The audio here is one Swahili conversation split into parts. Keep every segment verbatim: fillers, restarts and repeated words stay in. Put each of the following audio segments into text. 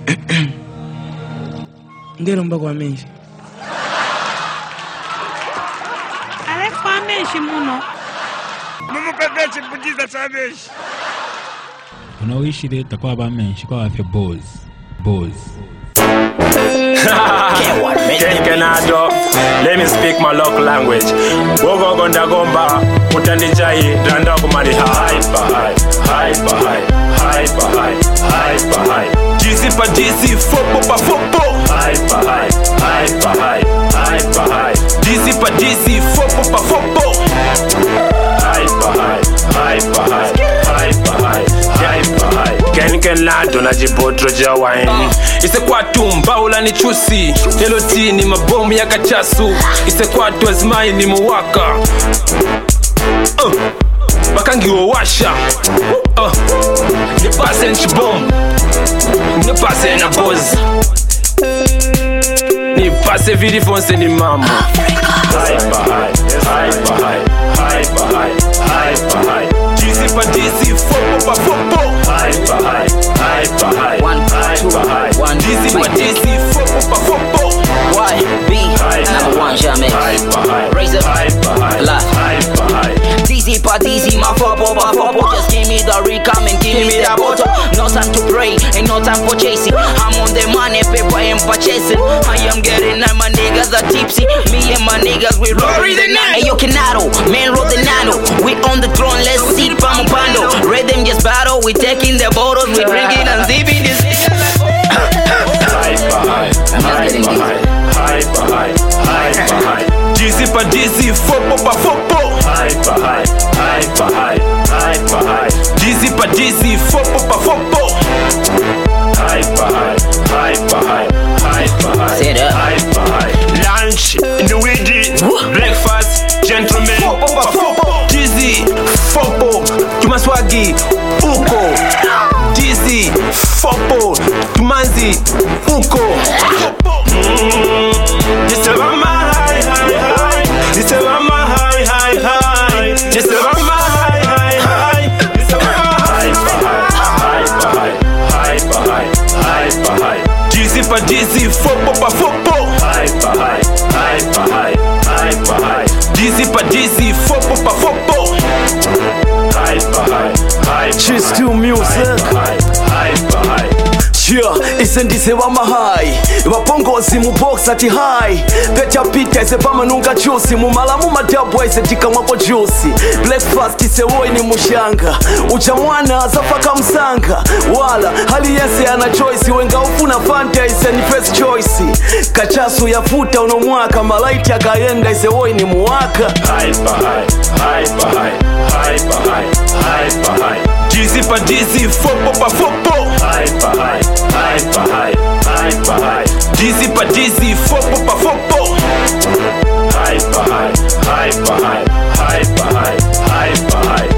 Ngero mba kwa menshi. Ale kwa menshi muno. Mumu pepechi pujiza sabeshi. Unaoishi leta kwa ba menshi kwa afya boss. Boss. Ken Kenado, let me speak my local language. Wogo gonda gomba, utandi jai, dranda kumari hype, hype, hype, hype, hype, hype, hype, hype. G C pa G C, fopo pa fopo. Hype, hype, hype, hype, hype, hype. G C pa G C, fopo pa fopo. Hype, hype, hype, hype, hype, hype, hype, hype. Ken Kenado na jibotro ja wine. Ise kwa tumba ula ni chusi. Eloti ni mabomu ya kachasu. Ise kwa tuazmai ni muwaka. uh. Bakangi wawasha. uh. Nipase nchibom. Nipase na boz. Nipase vidi fonse ni mama. Hyper high, hyper high, hyper high, hyper high. G C pa G C, fopo pa fopo. Hyper high, hyper high, hyper high. One, G C pa G C, fopo pa fopo. Y, B, number one, jamais. Hyper high, Raise up, hyper high, alive. hyper high. D C pa D C, my fopo pa fopo. Just give me the recam and give me that bottle. No time to pray, ain't no time for chasing. I'm on the money, paper and purchasing. I am getting at my niggas are tipsy. Me and my niggas, we rolling the night. Hey, yo, Kenado, man, roll the nano. We on the throne, let's see Pamo Pando. Red them just battle, we taking the bottles, we drinking and zipping this. Hyper high, hyper high, hyper high, hyper high. G C pa G C, fopo pa fopo. Hyper high, hyper high, hyper high. G C pa G C, fopo pa fopo. Hyper high, hyper high, hyper high, Say that. hyper high. Lunch in the weedy, breakfast, gentlemen. Fopo pa fopo. G Z, fopo, tumaswagi, uko. G Z, fopo, tumanzi, uko. Mm, this is my high, high, high. This is my high, high, high. This is my high, high, high. This is my high, hyper high, hyper high, hyper high. G C pa G C, fopo pa fopo. Hyper high, hyper high, hyper high. G C pa G C, fopo pa fopo. Hyper high, hyper. She's still music. Hyper high. Yeah, isendise wa mahai wapongozi mu box ati high pecha pita ise pama nunga chusi mu malamu madabwa ise tika mwapo juicy breakfast ise woi ni mushanga ucha mwana zafaka msanga wala hali yese ana choice wenga ufuna fanta ise ni first choice kachasu ya futa unomwaka malaiti akaenda ise woi ni muwaka. Hyper high, hyper high, hyper high, hyper high. G C pa G C, fopo pa fopo. Hyper high, hyper high, hyper high. G C pa G C, fopo pa fopo. Hyper high, hyper high, hyper high, hyper high.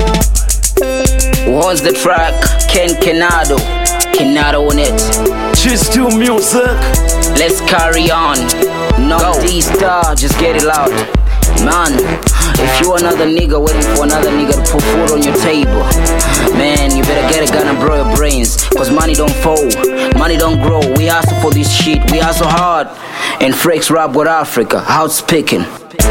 What's the track? Ken Kenado, Kenado on it. She's still music. Let's carry on. No D-Star, just get it loud. Man, if you another nigga waiting for another nigga to put food on your table, man, you better get a gun and blow your brains. Cause money don't fall, money don't grow. We hustle for this shit, we hustle hard. And Freaks rap with Africa, out speaking.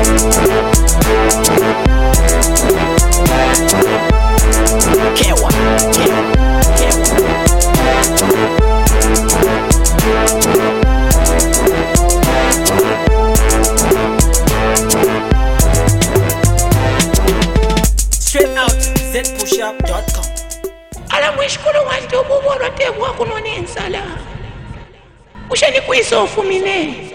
Straight out z push up dot com. Ala mwishukuru wantu buboro tebu wakunone nsala. Ushani kuisofu mine.